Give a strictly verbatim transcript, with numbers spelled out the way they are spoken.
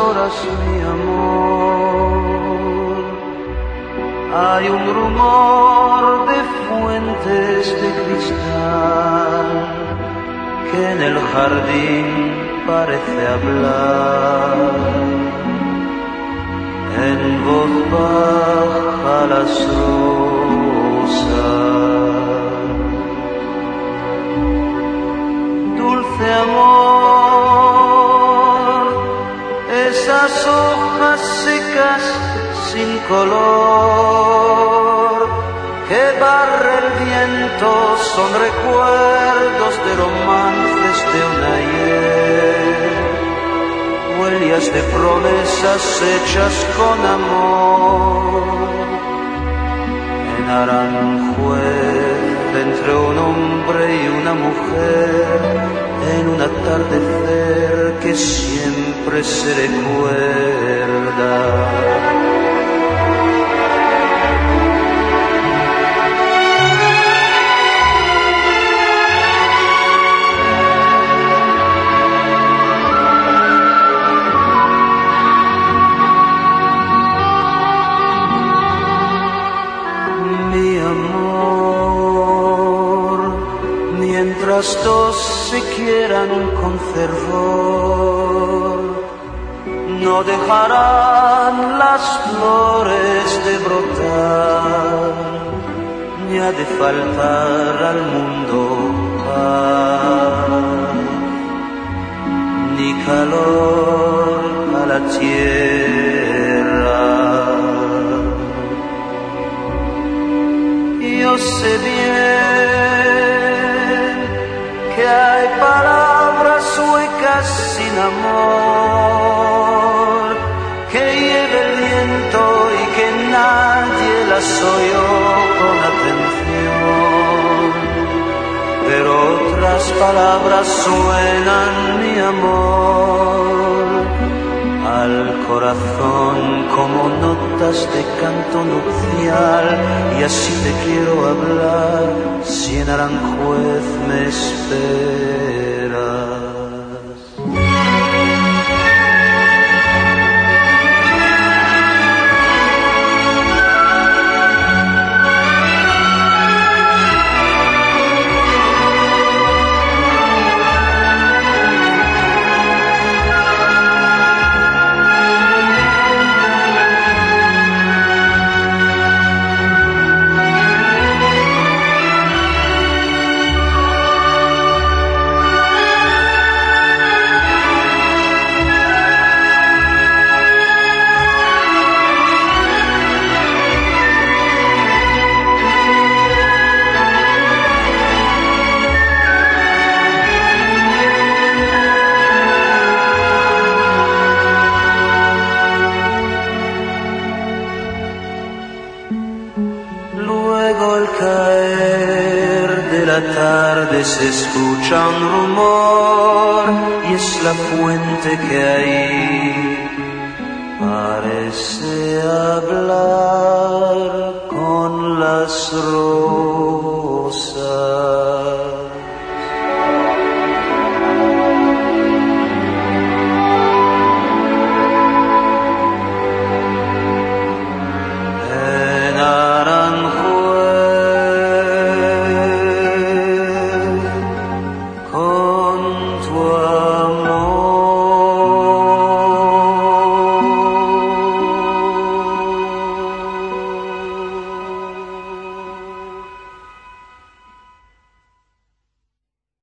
horas, mi amor, hay un rumor de fuentes de cristal que en el jardín parece hablar. En voz baja las rosas. Dulce amor, esas hojas secas sin color que barre el viento son recuerdos de romances de un ayer, huellas de promesas hechas con amor. En Aranjuez, entre un hombre y una mujer, en un atardecer que siempre se recuerda. Mientras dos se quieran con fervor, no dejarán las flores de brotar, ni ha de faltar al mundo paz, ni calor a la tierra. Yo sé bien que hay palabras huecas sin amor, que lleva el viento y que nadie las oyó con atención, pero otras palabras suenan, mi amor, al corazón como notas de canto nupcial, y así te quiero hablar si en Aranjuez me esperas. La tarde se escucha un rumor y es la fuente que ahí parece hablar con las rosas.